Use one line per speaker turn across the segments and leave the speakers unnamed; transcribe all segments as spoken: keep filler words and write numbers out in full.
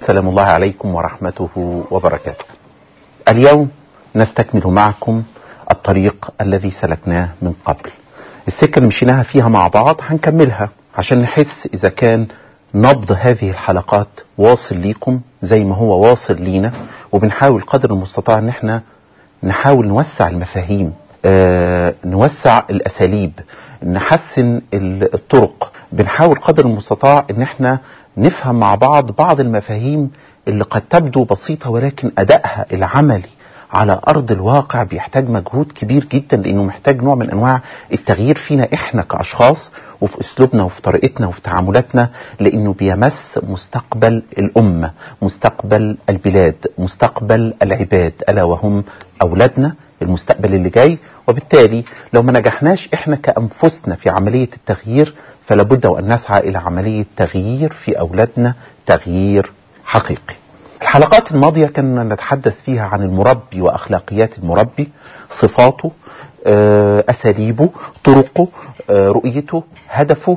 سلام الله عليكم ورحمته وبركاته. اليوم نستكمل معكم الطريق الذي سلكناه من قبل. السكة اللي مشيناها فيها مع بعض هنكملها عشان نحس إذا كان نبض هذه الحلقات واصل ليكم زي ما هو واصل لينا، وبنحاول قدر المستطاع ان احنا نحاول نوسع المفاهيم، آه نوسع الأساليب، نحسن الطرق، بنحاول قدر المستطاع ان احنا نفهم مع بعض بعض المفاهيم اللي قد تبدو بسيطة، ولكن أدائها العملي على أرض الواقع بيحتاج مجهود كبير جدا، لأنه محتاج نوع من أنواع التغيير فينا إحنا كأشخاص وفي أسلوبنا وفي طريقتنا وفي تعاملاتنا، لأنه بيمس مستقبل الأمة، مستقبل البلاد، مستقبل العباد، ألا وهم أولادنا، المستقبل اللي جاي. وبالتالي لو ما نجحناش إحنا كأنفسنا في عملية التغيير، فلابد وأن نسعى إلى عملية تغيير في أولادنا، تغيير حقيقي. الحلقات الماضية كنا نتحدث فيها عن المربي وأخلاقيات المربي، صفاته، أساليبه، طرقه، رؤيته، هدفه،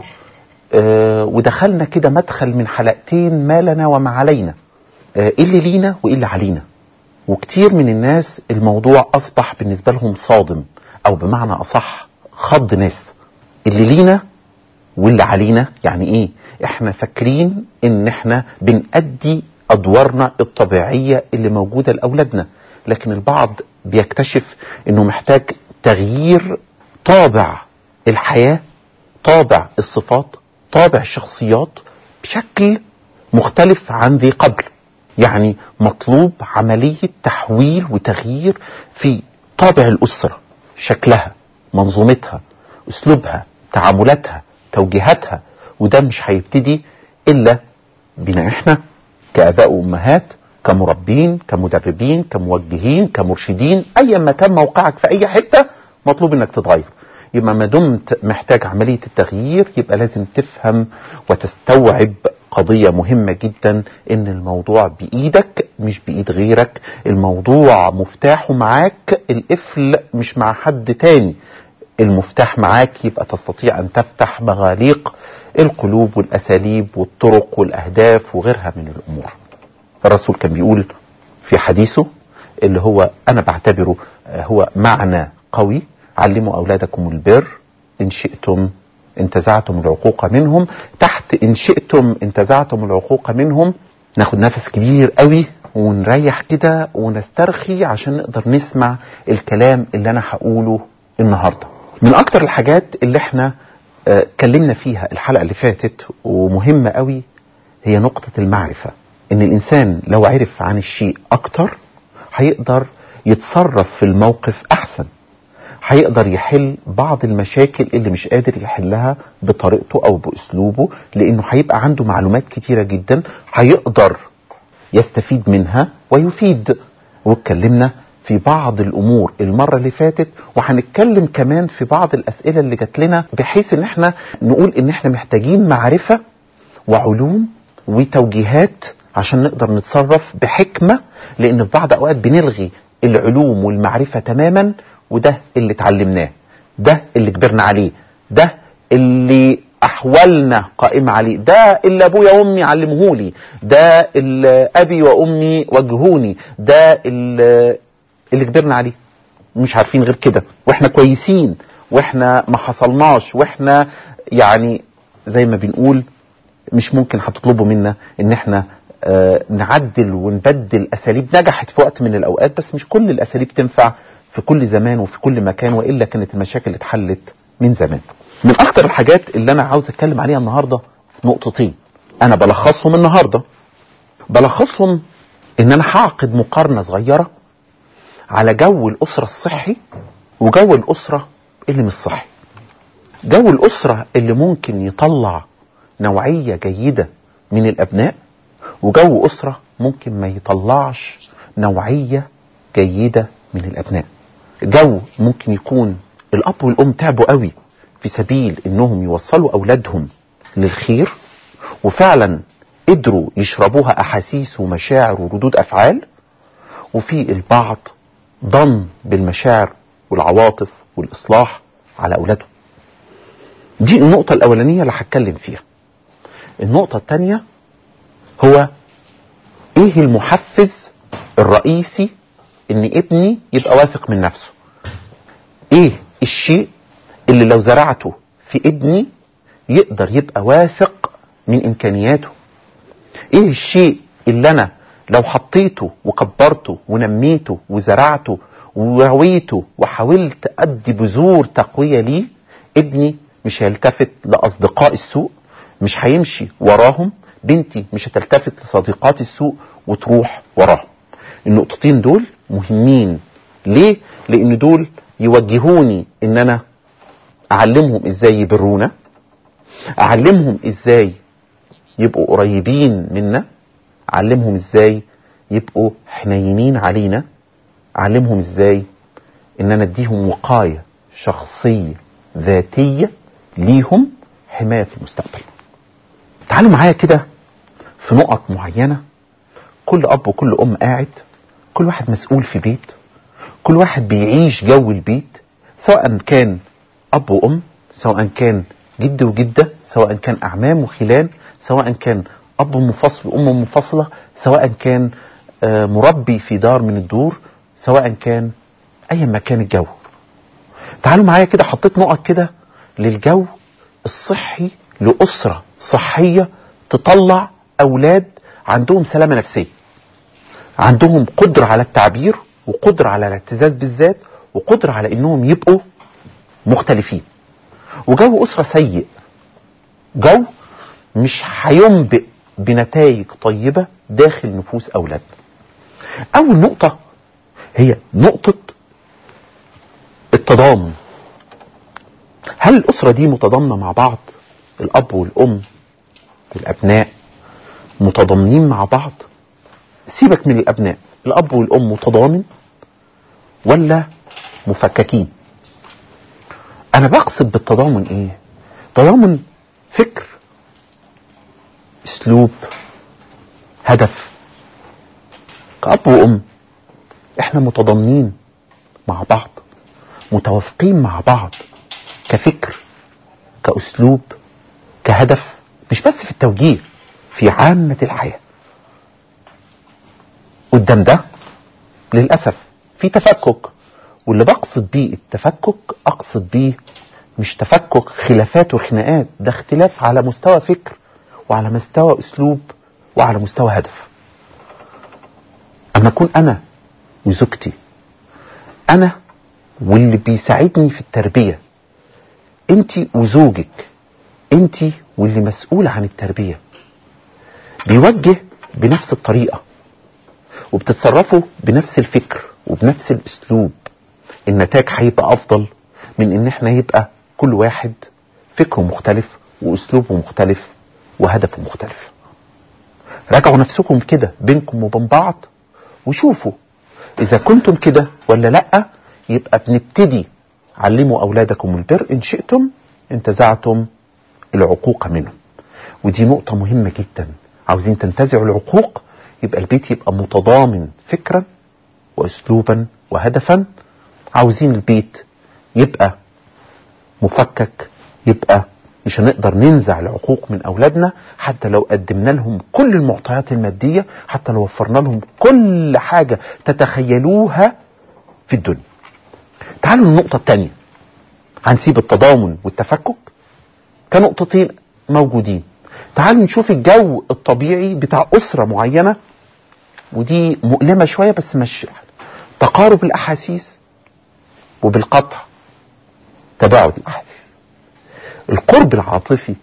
ودخلنا كده مدخل من حلقتين ما لنا وما علينا، إيه اللي لينا وإيه اللي علينا. وكتير من الناس الموضوع أصبح بالنسبة لهم صادم، أو بمعنى أصح خض ناس. اللي لينا واللي علينا يعني ايه؟ احنا فاكرين ان احنا بنأدي ادوارنا الطبيعية اللي موجودة لأولادنا، لكن البعض بيكتشف انه محتاج تغيير طابع الحياة، طابع الصفات، طابع الشخصيات بشكل مختلف عن ذي قبل. يعني مطلوب عملية تحويل وتغيير في طابع الأسرة، شكلها، منظومتها، اسلوبها، تعاملاتها، توجيهاتها. وده مش هيبتدي إلا بنا إحنا كآباء وأمهات، كمربين، كمدربين، كموجهين، كمرشدين، أي ما كان موقعك في أي حتة مطلوب إنك تتغير. يبقى ما دمت محتاج عملية التغيير، يبقى لازم تفهم وتستوعب قضية مهمة جدا، إن الموضوع بإيدك مش بإيد غيرك. الموضوع مفتاحه معاك، القفل مش مع حد تاني، المفتاح معاك. يبقى تستطيع أن تفتح مغاليق القلوب والأساليب والطرق والأهداف وغيرها من الأمور. الرسول كان بيقول في حديثه اللي هو أنا بعتبره هو معنى قوي: علموا أولادكم البر إن شئتم انتزعتم العقوق منهم. تحت إن شئتم انتزعتم العقوق منهم ناخد نفس كبير قوي ونريح كده ونسترخي عشان نقدر نسمع الكلام اللي أنا هقوله النهاردة. من اكتر الحاجات اللي احنا اه كلمنا فيها الحلقة اللي فاتت ومهمة قوي هي نقطة المعرفة. ان الانسان لو عرف عن الشيء اكتر هيقدر يتصرف في الموقف احسن، هيقدر يحل بعض المشاكل اللي مش قادر يحلها بطريقته او باسلوبه، لانه هيبقى عنده معلومات كتيرة جدا هيقدر يستفيد منها ويفيد. واتكلمنا في بعض الامور المرة اللي فاتت، وهنتكلم كمان في بعض الاسئلة اللي جات لنا، بحيث ان احنا نقول ان احنا محتاجين معرفة وعلوم وتوجيهات عشان نقدر نتصرف بحكمة، لان في بعض اوقات بنلغي العلوم والمعرفة تماما، وده اللي اتعلمناه، ده اللي كبرنا عليه، ده اللي احوالنا قائمة عليه، ده اللي ابويا وامي علمهولي، ده اللي ابي وامي وجهوني، ده اللي اللي كبرنا عليه. مش عارفين غير كده، واحنا كويسين، واحنا ما حصلناش، واحنا يعني زي ما بنقول مش ممكن هتطلبوا منا ان احنا آه نعدل ونبدل اساليب نجحت في وقت من الاوقات، بس مش كل الاساليب تنفع في كل زمان وفي كل مكان، وإلا كانت المشاكل اتحلت من زمان. من اكتر الحاجات اللي انا عاوز اتكلم عليها النهاردة نقطتين انا بلخصهم النهاردة. بلخصهم ان انا هعقد مقارنة صغيرة على جو الأسرة الصحي وجو الأسرة اللي مش صحي. جو الأسرة اللي ممكن يطلع نوعية جيدة من الأبناء، وجو أسرة ممكن ما يطلعش نوعية جيدة من الأبناء. جو ممكن يكون الأب والأم تعبوا قوي في سبيل إنهم يوصلوا أولادهم للخير، وفعلا قدروا يشربوها أحاسيس ومشاعر وردود أفعال، وفي البعض ضم بالمشاعر والعواطف والإصلاح على أولادهم. دي النقطة الأولانية اللي هتكلم فيها. النقطة الثانية هو ايه المحفز الرئيسي ان ابني يبقى واثق من نفسه؟ ايه الشيء اللي لو زرعته في ابني يقدر يبقى واثق من امكانياته؟ ايه الشيء اللي انا لو حطيته وكبرته ونميته وزرعته ورويته وحاولت ادي بذور تقوية ليه، ابني مش هيلتفت لاصدقاء السوء، مش هيمشي وراهم، بنتي مش هتلتفت لصديقات السوء وتروح وراهم. النقطتين دول مهمين. ليه؟ لان دول يوجهوني ان انا اعلمهم ازاي يبرونا، اعلمهم ازاي يبقوا قريبين منا، اعلمهم ازاي يبقوا حنينين علينا، اعلمهم ازاي ان انا اديهم وقاية شخصية ذاتية ليهم، حماية في المستقبل. تعالوا معايا كده في نقط معينة. كل اب وكل ام قاعد، كل واحد مسؤول في بيت، كل واحد بيعيش جو البيت، سواء كان اب وام، سواء كان جد وجدة، سواء كان اعمام وخلان، سواء كان اب منفصل وام منفصلة، سواء كان مربي في دار من الدور، سواء كان اي مكان الجو. تعالوا معايا كده، حطيت نقط كده للجو الصحي لأسرة صحية تطلع اولاد عندهم سلامة نفسية، عندهم قدرة على التعبير وقدرة على الاعتزاز بالذات وقدرة على انهم يبقوا مختلفين. وجو اسرة سيء، جو مش هينبئ بنتائج طيبة داخل نفوس اولادنا. اول نقطة هي نقطة التضامن. هل الاسرة دي متضامنة مع بعض؟ الاب والام والابناء متضامنين مع بعض؟ سيبك من الابناء، الاب والام متضامن ولا مفككين؟ انا بقصد بالتضامن ايه؟ تضامن فكر، اسلوب، هدف. كأب وام احنا متضامنين مع بعض، متوافقين مع بعض كفكر، كأسلوب، كهدف، مش بس في التوجيه، في عامة الحياة. قدام ده للأسف في تفكك، واللي بقصد بيه التفكك اقصد بيه مش تفكك خلافات وخناقات، ده اختلاف على مستوى فكر وعلى مستوى اسلوب وعلى مستوى هدف. اما اكون انا وزوجتي، انا واللي بيساعدني في التربية، انتي وزوجك، انتي واللي مسؤول عن التربية، بيوجه بنفس الطريقة وبتتصرفوا بنفس الفكر وبنفس الاسلوب، النتاج هيبقى افضل من ان احنا يبقى كل واحد فكره مختلف واسلوبه مختلف وهدفه مختلف. راجعوا نفسكم كده بينكم وبين بعض وشوفوا اذا كنتم كده ولا لا. يبقى بنبتدي علموا اولادكم البر ان شئتم انتزعتم العقوق منهم. ودي نقطة مهمة جدا. عاوزين تنتزعوا العقوق، يبقى البيت يبقى متضامن فكرا واسلوبا وهدفا. عاوزين البيت يبقى مفكك، يبقى مش هنقدر ننزع العقوق من اولادنا حتى لو قدمنا لهم كل المعطيات المادية، حتى لو وفرنا لهم كل حاجة تتخيلوها في الدنيا. تعالوا النقطة الثانية، هنسيب التضامن والتفكك كنقطتين موجودين. تعالوا نشوف الجو الطبيعي بتاع أسرة معينة، ودي مؤلمة شوية بس مش تقارب الأحاسيس وبالقطع تباعد الأحاسيس. القرب العاطفي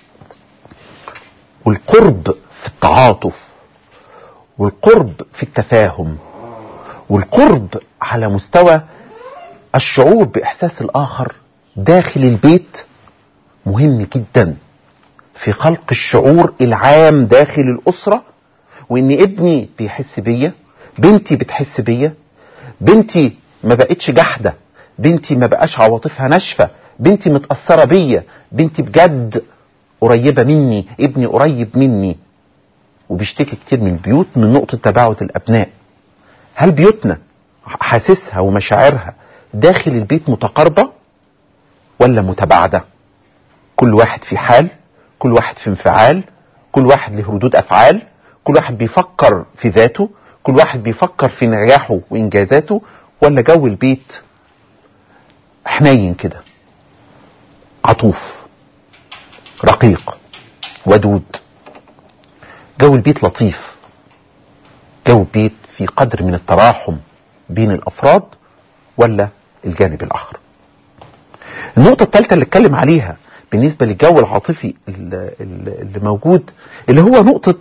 والقرب في التعاطف والقرب في التفاهم والقرب على مستوى الشعور بإحساس الآخر داخل البيت مهم جدا في خلق الشعور العام داخل الأسرة، وإن ابني بيحس بيا، بنتي بتحس بيا، بنتي ما بقتش جحدة، بنتي ما بقاش عواطفها ناشفة، بنتي متأثرة بيا، بنتي بجد قريبة مني، ابني قريب مني. وبيشتكي كتير من البيوت من نقطة تباعد الأبناء. هل بيوتنا حاسسها ومشاعرها داخل البيت متقاربة ولا متباعدة؟ كل واحد في حال، كل واحد في انفعال، كل واحد له ردود أفعال، كل واحد بيفكر في ذاته، كل واحد بيفكر في نجاحه وإنجازاته، ولا جو البيت حنين كده، عطوف، رقيق، ودود، جو البيت لطيف، جو البيت في قدر من التراحم بين الأفراد، ولا الجانب الآخر؟ النقطة الثالثة اللي اتكلم عليها بالنسبة للجو العاطفي اللي موجود، اللي هو نقطة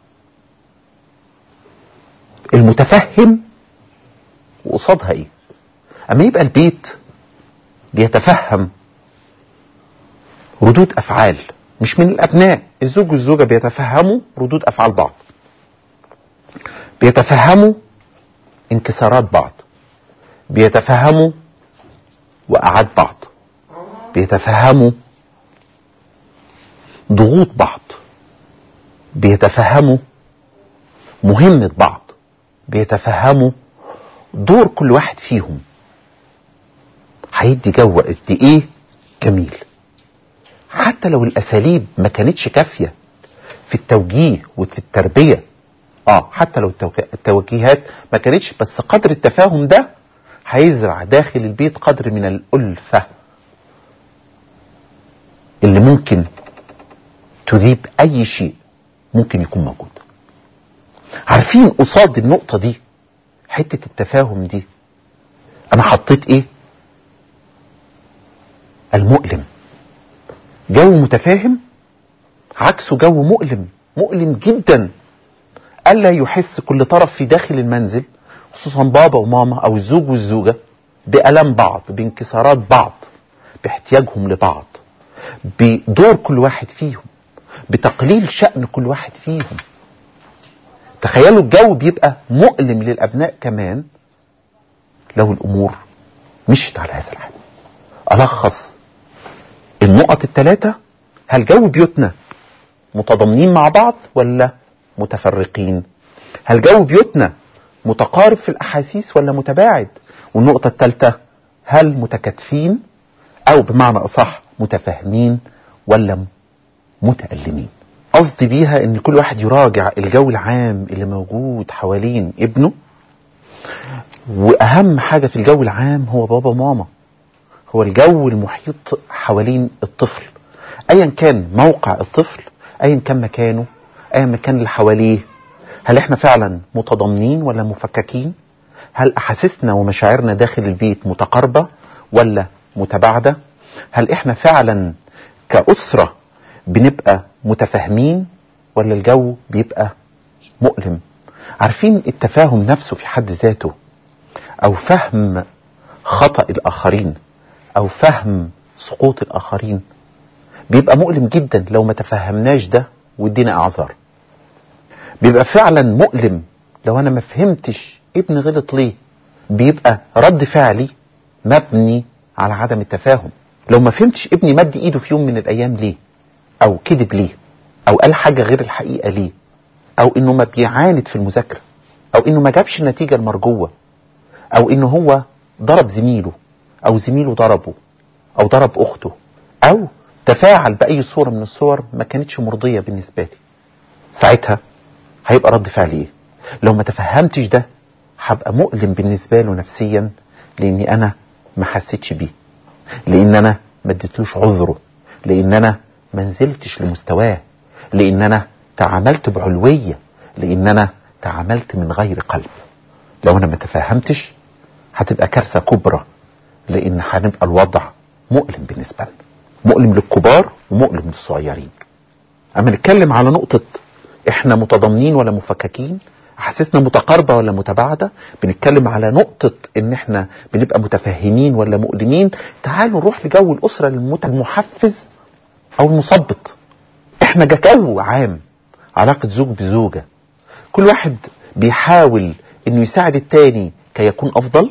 المتفهم وقصادها ايه. اما يبقى البيت بيتفهم ردود افعال مش من الابناء، الزوج والزوجة بيتفهموا ردود افعال بعض، بيتفهموا انكسارات بعض، بيتفهموا وقعات بعض، بيتفهموا ضغوط بعض، بيتفهموا مهمة بعض، بيتفهموا دور كل واحد فيهم، هيدي جو قد ايه جميل. حتى لو الاساليب ما كانتش كافية في التوجيه وفي التربية، اه حتى لو التوجيهات ما كانتش، بس قدر التفاهم ده هيزرع داخل البيت قدر من الألفة اللي ممكن تذيب اي شيء ممكن يكون موجود. عارفين قصاد النقطة دي، حتة التفاهم دي، انا حطيت ايه؟ المؤلم. جو متفاهم عكسه جو مؤلم، مؤلم جدا. ألا يحس كل طرف في داخل المنزل، خصوصا بابا وماما او الزوج والزوجة، بألم بعض، بانكسارات بعض، باحتياجهم لبعض، بدور كل واحد فيهم، بتقليل شأن كل واحد فيهم. تخيلوا الجو بيبقى مؤلم للأبناء كمان لو الأمور مشت على هذا الحال. ألخص النقط الثلاثة: هل جو بيوتنا متضامنين مع بعض ولا متفرقين؟ هل جو بيوتنا متقارب في الأحاسيس ولا متباعد؟ والنقطة الثالثة: هل متكاتفين، أو بمعنى أصح متفاهمين ولا متألمين؟ قصدي بيها ان كل واحد يراجع الجو العام اللي موجود حوالين ابنه، واهم حاجة في الجو العام هو بابا وماما، هو الجو المحيط حوالين الطفل، ايا كان موقع الطفل، ايا كان مكانه، ايا مكان اللي حواليه. هل احنا فعلا متضامنين ولا مفككين؟ هل احاسيسنا ومشاعرنا داخل البيت متقاربة ولا متباعدة؟ هل احنا فعلا كأسرة بنبقى متفاهمين ولا الجو بيبقى مؤلم؟ عارفين التفاهم نفسه في حد ذاته، او فهم خطأ الاخرين، او فهم سقوط الاخرين، بيبقى مؤلم جدا لو ما تفهمناش ده وادينا اعذار. بيبقى فعلا مؤلم لو انا ما فهمتش ابني غلط ليه، بيبقى رد فعلي مبني على عدم التفاهم. لو ما فهمتش ابني مد ايده في يوم من الايام ليه، او كذب ليه، او قال حاجة غير الحقيقة ليه، او انه ما بيعاند في المذاكرة، او انه ما جابش النتيجة المرجوة، او انه هو ضرب زميله، او زميله ضربه، او ضرب اخته، او تفاعل باي صورة من الصور ما كانتش مرضية بالنسبة لي، ساعتها هيبقى رد فعلي ايه؟ لو ما تفهمتش ده هبقى مؤلم بالنسبة له نفسيا، لاني انا ما حسيتش بيه، لان انا ما اديتلوش عذره، لان انا ما نزلتش لمستواه، لان انا تعاملت بعلوية، لان انا تعاملت من غير قلب. لو انا ما تفهمتش هتبقى كارثة كبرى، لان هنبقى الوضع مؤلم بالنسبة لنا، مؤلم للكبار ومؤلم للصغيرين. اما نتكلم على نقطة احنا متضامنين ولا مفككين، احاسيسنا متقاربة ولا متباعدة، بنتكلم على نقطة ان احنا بنبقى متفاهمين ولا مؤلمين. تعالوا نروح لجو الاسرة المحفز او المثبط. احنا جو عام، علاقة زوج بزوجة، كل واحد بيحاول انه يساعد التاني كي يكون افضل،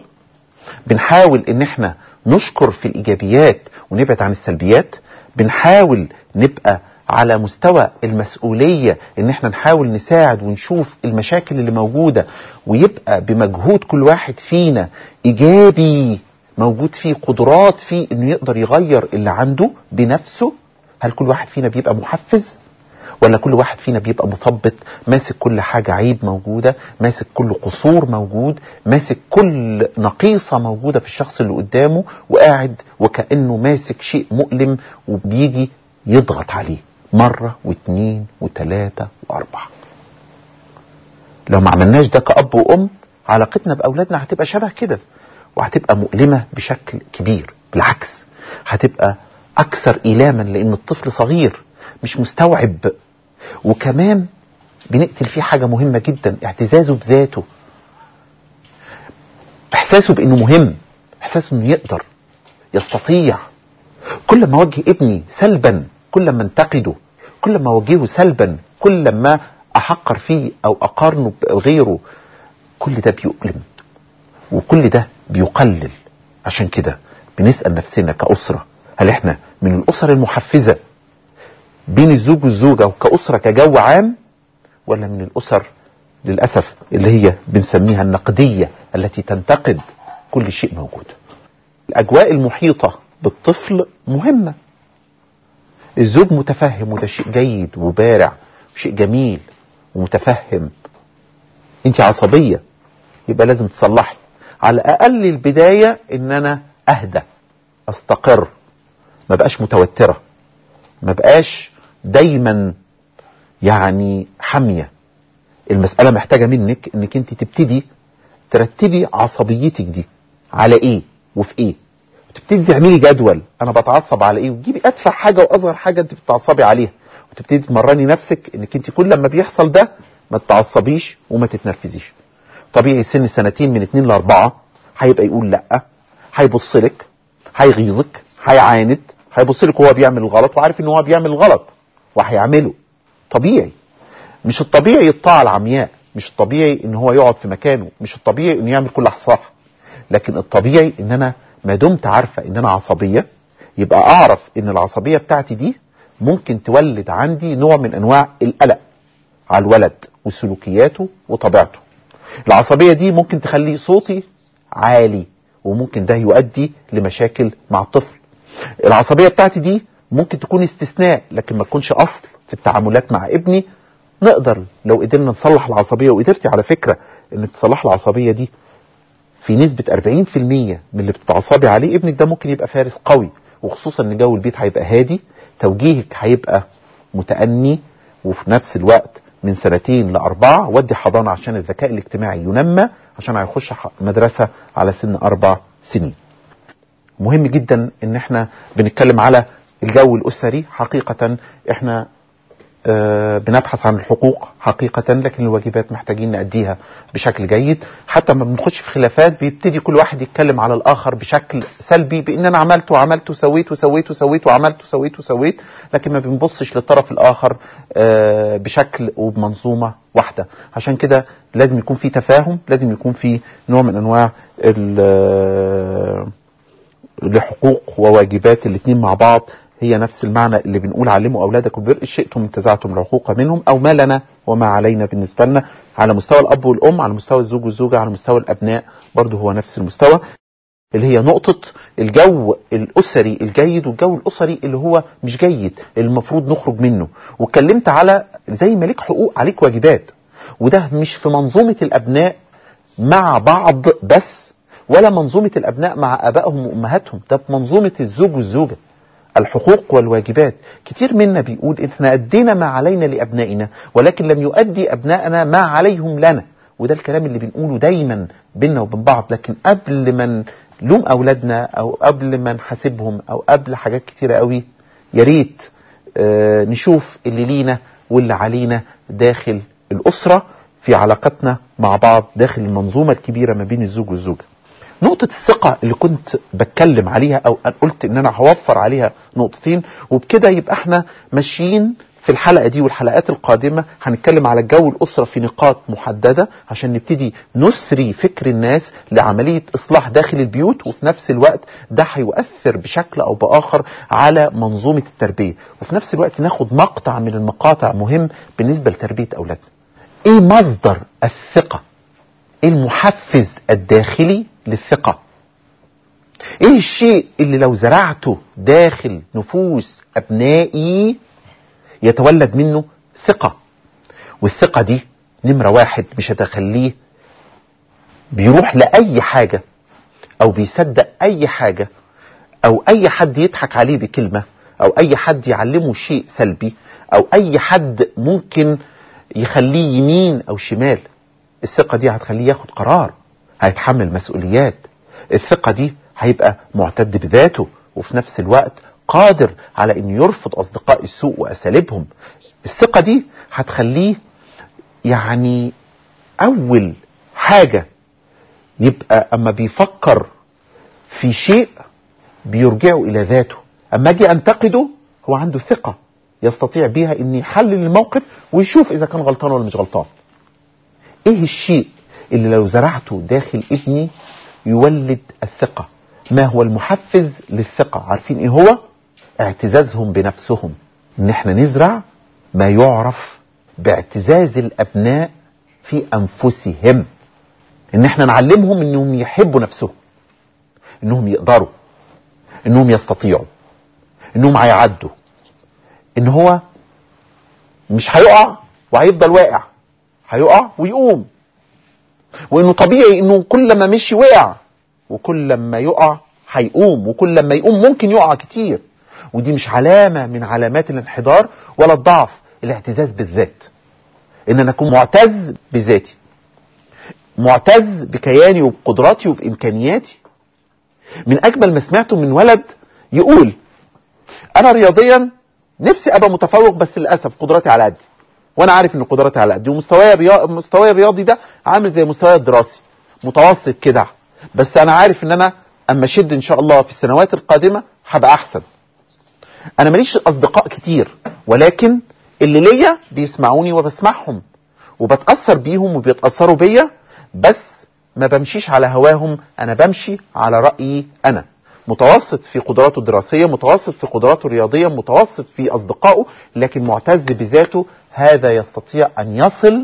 بنحاول ان احنا نشكر في الايجابيات ونبعد عن السلبيات، بنحاول نبقى على مستوى المسؤولية ان احنا نحاول نساعد ونشوف المشاكل اللي موجودة، ويبقى بمجهود كل واحد فينا ايجابي، موجود فيه قدرات فيه انه يقدر يغير اللي عنده بنفسه. هل كل واحد فينا بيبقى محفز ولا كل واحد فينا بيبقى مثبط ماسك كل حاجة عيب موجودة، ماسك كل قصور موجود، ماسك كل نقيصة موجودة في الشخص اللي قدامه، وقاعد وكأنه ماسك شيء مؤلم وبيجي يضغط عليه مرة واثنين وثلاثة واربعة. لو ما عملناش ده كأب وأم، علاقتنا بأولادنا هتبقى شبه كده، وهتبقى مؤلمة بشكل كبير. بالعكس هتبقى أكثر إيلاما، لأن الطفل صغير مش مستوعب، وكمان بنقتل فيه حاجة مهمة جدا، اعتزازه بذاته، احساسه بانه مهم، احساسه انه يقدر يستطيع. كل ما اوجه ابني سلبا، كل ما انتقده، كل ما اوجهه سلبا، كل ما احقر فيه او اقارنه بغيره، كل ده بيؤلم وكل ده بيقلل. عشان كده بنسأل نفسنا كأسرة، هل احنا من الأسر المحفزة بين الزوج والزوجة وكأسرة كجو عام، ولا من الأسر للأسف اللي هي بنسميها النقدية التي تنتقد كل شيء موجود؟ الأجواء المحيطة بالطفل مهمة. الزوج متفهم، وده شيء جيد وبارع وشيء جميل ومتفهم. انت عصبية، يبقى لازم تصلحي. على الأقل البداية ان انا اهدى، استقر، ما بقاش متوترة، ما بقاش دايما يعني حامية. المسألة محتاجة منك انك انت تبتدي ترتبي عصبيتك دي على ايه وفي ايه، وتبتدي تعملي جدول انا بتعصب على ايه، وتجيبي ادفع حاجة واصغر حاجة انت بتتعصبي عليها، وتبتدي تمرني نفسك انك انت كل لما بيحصل ده ما تتعصبيش وما تتنرفزيش. طبيعي سن سنتين من اتنين لاربعة هيبقى يقول لا، هيبصلك، هيغيظك، هيعاند، هيبصلك وهو بيعمل الغلط وعارف ان هو بيعمل الغلط وهيعمله. طبيعي. مش الطبيعي الطاعة العمياء، مش الطبيعي ان هو يقعد في مكانه، مش الطبيعي انه يعمل كل صح، لكن الطبيعي ان انا ما دمت عارفة ان انا عصبية، يبقى اعرف ان العصبية بتاعتي دي ممكن تولد عندي نوع من انواع القلق على الولد وسلوكياته وطبيعته. العصبية دي ممكن تخلي صوتي عالي، وممكن ده يؤدي لمشاكل مع الطفل. العصبية بتاعتي دي ممكن تكون استثناء، لكن ما تكونش اصل في التعاملات مع ابني. نقدر لو قدرنا نصلح العصبية، وقدرتي على فكرة انك تصلح العصبية دي في نسبة أربعين في المية من اللي بتتعصبي عليه، ابنك ده ممكن يبقى فارس قوي، وخصوصا ان جو البيت هيبقى هادي، توجيهك هيبقى متأني، وفي نفس الوقت من سنتين لأربعة ودي حضانة عشان الذكاء الاجتماعي ينمى، عشان هيخش مدرسة على سن أربع سنين. مهم جدا ان احنا بنتكلم على الجو الأسري. حقيقة احنا آه بنبحث عن الحقوق حقيقة، لكن الواجبات محتاجين نأديها بشكل جيد. حتى ما بنخش في خلافات بيبتدي كل واحد يتكلم على الآخر بشكل سلبي، بإن أنا عملت وعملت وسويت وسويت وسويت وعملت وسويت وسويت، لكن ما بنبصش للطرف الآخر آه بشكل وبمنظومة واحدة. عشان كده لازم يكون في تفاهم، لازم يكون في نوع من أنواع الحقوق وواجبات الاثنين مع بعض، هي نفس المعنى اللي بنقول علموا أولادكم بالبر شئتم انتزعتم الحقوق منهم، أو ما لنا وما علينا. بالنسبة لنا على مستوى الأب والأم، على مستوى الزوج والزوجة، على مستوى الأبناء برضو هو نفس المستوى، اللي هي نقطة الجو الأسري الجيد والجو الأسري اللي هو مش جيد اللي المفروض نخرج منه. واتكلمت على زي ما ليك حقوق عليك واجبات، وده مش في منظومة الأبناء مع بعض بس، ولا منظومة الأبناء مع آبائهم وأمهاتهم، ده في منظومة الزوج والزوجة. الحقوق والواجبات. كتير منا بيقول احنا أدينا ما علينا لأبنائنا، ولكن لم يؤدي أبنائنا ما عليهم لنا، وده الكلام اللي بنقوله دايما بيننا وبين بعض. لكن قبل ما نلوم أولادنا، أو قبل ما نحاسبهم، أو قبل حاجات كتيرة قوي، ياريت اه نشوف اللي لينا واللي علينا داخل الأسرة، في علاقتنا مع بعض داخل المنظومة الكبيرة ما بين الزوج والزوجة. نقطة الثقة اللي كنت بتكلم عليها، او قلت ان انا هوفر عليها نقطتين، وبكده يبقى احنا ماشيين في الحلقة دي والحلقات القادمة هنتكلم على الجو الأسرة في نقاط محددة، عشان نبتدي نسري فكر الناس لعملية إصلاح داخل البيوت، وفي نفس الوقت ده هيؤثر بشكل أو بآخر على منظومة التربية، وفي نفس الوقت ناخد مقطع من المقاطع مهم بالنسبة لتربية أولادنا. إيه مصدر الثقة؟ إيه المحفز الداخلي للثقة؟ ايه الشيء اللي لو زرعته داخل نفوس ابنائي يتولد منه ثقة، والثقة دي نمرة واحد مش هتخليه بيروح لأي حاجة او بيصدق اي حاجة، او اي حد يضحك عليه بكلمة، او اي حد يعلمه شيء سلبي، او اي حد ممكن يخليه يمين او شمال. الثقة دي هتخليه ياخد قرار، هيتحمل مسؤوليات. الثقة دي هيبقى معتد بذاته، وفي نفس الوقت قادر على انه يرفض اصدقاء السوء واساليبهم. الثقة دي هتخليه يعني اول حاجة يبقى اما بيفكر في شيء بيرجعه الى ذاته. اما اجي انتقده هو عنده ثقة يستطيع بيها ان يحلل الموقف ويشوف اذا كان غلطان ولا مش غلطان. ايه الشيء اللي لو زرعته داخل ابني يولد الثقة؟ ما هو المحفز للثقة؟ عارفين ايه هو؟ اعتزازهم بنفسهم. ان احنا نزرع ما يعرف باعتزاز الابناء في انفسهم، ان احنا نعلمهم انهم يحبوا نفسهم، انهم يقدروا، انهم يستطيعوا، انهم هيعدوا، ان هو مش هيقع وهيفضل واقع، هيقع ويقوم، وانه طبيعي انه كل ما مشي وقع، وكل ما يقع هيقوم، وكل ما يقوم ممكن يقع كتير. ودي مش علامة من علامات الانحدار ولا الضعف. الاعتزاز بالذات، ان انا اكون معتز بذاتي، معتز بكياني وبقدراتي وبامكانياتي. من اجمل ما سمعته من ولد يقول انا رياضيا نفسي ابقى متفوق، بس للاسف قدراتي على قدي، وانا عارف ان قدراتي على قدي، ومستواي الرياضي مستواي الرياضي ده عامل زي مستواي الدراسي متوسط كده، بس انا عارف ان انا اما اشد ان شاء الله في السنوات القادمه هبقى احسن. انا ماليش اصدقاء كتير، ولكن اللي ليا بيسمعوني وبسمعهم وبتاثر بيهم وبيتاثروا بيا، بس ما بمشيش على هواهم، انا بمشي على رايي انا. متوسط في قدراته الدراسيه، متوسط في قدراته الرياضيه، متوسط في اصدقائه، لكن معتز بذاته. هذا يستطيع ان يصل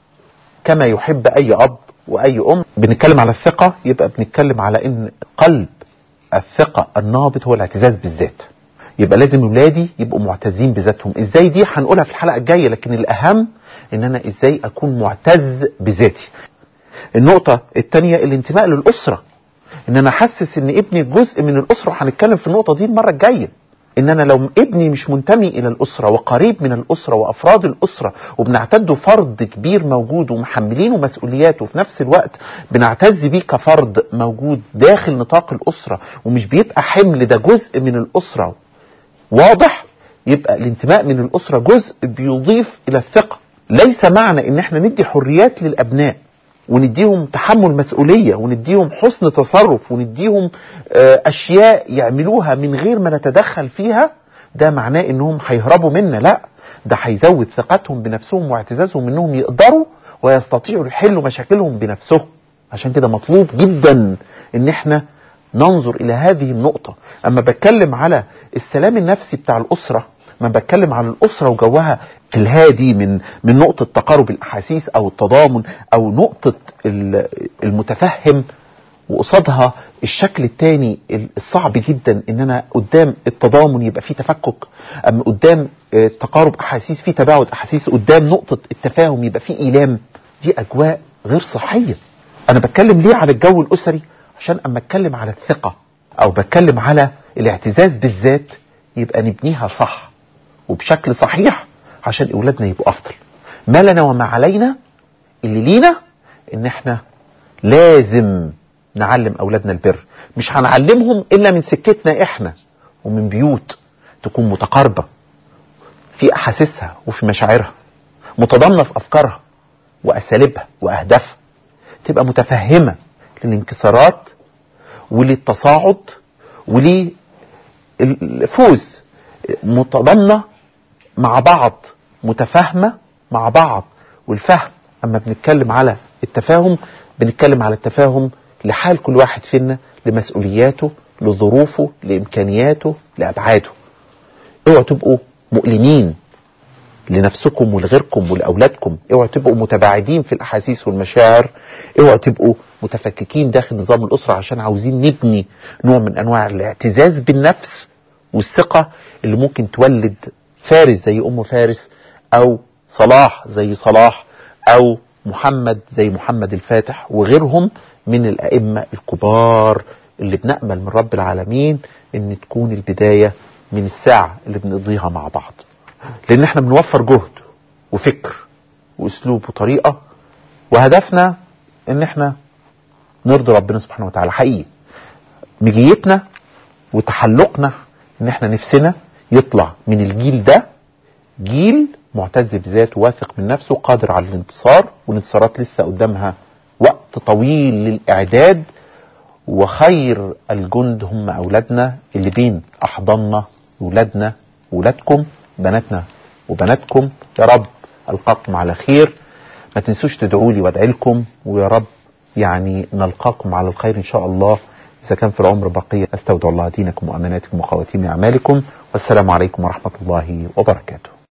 كما يحب اي اب واي ام. بنتكلم على الثقه، يبقى بنتكلم على ان قلب الثقه النابض هو الاعتزاز بالذات. يبقى لازم ولادي يبقوا معتزين بذاتهم. ازاي؟ دي هنقولها في الحلقه الجايه، لكن الاهم ان انا ازاي اكون معتز بذاتي. النقطه الثانيه الانتماء للاسره، ان انا احسس ان ابني جزء من الاسره. هنتكلم في النقطه دي المره الجايه، ان انا لو ابني مش منتمي الى الاسره وقريب من الاسره وافراد الاسره وبنعتده فرد كبير موجود ومحملينه مسؤولياته، وفي نفس الوقت بنعتز بيه كفرد موجود داخل نطاق الاسره ومش بيبقى حمل، ده جزء من الاسره واضح، يبقى الانتماء من الاسره جزء بيضيف الى الثقه. ليس معنى ان احنا ندي حريات للابناء ونديهم تحمل مسؤولية ونديهم حسن تصرف ونديهم اشياء يعملوها من غير ما نتدخل فيها، ده معناه انهم هيهربوا منا. لا، ده هيزود ثقتهم بنفسهم واعتزازهم انهم يقدروا ويستطيعوا يحلوا مشاكلهم بنفسهم. عشان كده مطلوب جدا ان احنا ننظر الى هذه النقطة. اما بتكلم على السلام النفسي بتاع الاسرة، ما بتكلم على الاسرة وجوها الهادي من من نقطة تقارب الاحاسيس او التضامن او نقطة المتفهم، وقصادها الشكل الثاني الصعب جدا ان انا قدام التضامن يبقى فيه تفكك، اما قدام تقارب احاسيس فيه تباعد احاسيس، قدام نقطة التفاهم يبقى فيه ايلام. دي اجواء غير صحية. انا بتكلم ليه على الجو الاسري؟ عشان اما اتكلم على الثقة او بتكلم على الاعتزاز بالذات يبقى نبنيها صح وبشكل صحيح عشان اولادنا يبقوا افضل. ما لنا وما علينا، اللي لينا ان احنا لازم نعلم اولادنا البر. مش هنعلمهم الا من سكتنا احنا ومن بيوت تكون متقاربة في احاسيسها وفي مشاعرها، متضامنة في افكارها واساليبها واهدافها، تبقى متفهمة للانكسارات وللتصاعد وللفوز، متضامنة مع بعض، متفاهمة مع بعض. والفهم، اما بنتكلم على التفاهم بنتكلم على التفاهم لحال كل واحد فينا، لمسؤولياته، لظروفه، لامكانياته، لابعاده. اوعوا تبقوا مؤلمين لنفسكم ولغيركم ولأولادكم، اوعوا تبقوا متباعدين في الأحاسيس والمشاعر، اوعوا تبقوا متفككين داخل نظام الأسرة، عشان عاوزين نبني نوع من أنواع الاعتزاز بالنفس والثقة اللي ممكن تولد فارس زي أم فارس أو صلاح زي صلاح او محمد زي محمد الفاتح وغيرهم من الائمة الكبار اللي بنأمل من رب العالمين ان تكون البداية من الساعة اللي بنقضيها مع بعض، لان احنا بنوفر جهد وفكر واسلوب وطريقة، وهدفنا ان احنا نرضي ربنا سبحانه وتعالى. حقيقي مجيتنا وتحلقنا ان احنا نفسنا يطلع من الجيل ده جيل معتز بذاته، واثق من نفسه، قادر على الانتصار، والانتصارات لسه قدامها وقت طويل للإعداد. وخير الجند هم أولادنا اللي بين أحضاننا، أولادنا وأولادكم، بناتنا وبناتكم. يا رب ألقاكم على خير. ما تنسوش تدعوا لي وادعي لكم، ويا رب يعني نلقاكم على الخير إن شاء الله. إذا كان في العمر بقية أستودع الله دينكم وأماناتكم وخواتيم أعمالكم، والسلام عليكم ورحمة الله وبركاته.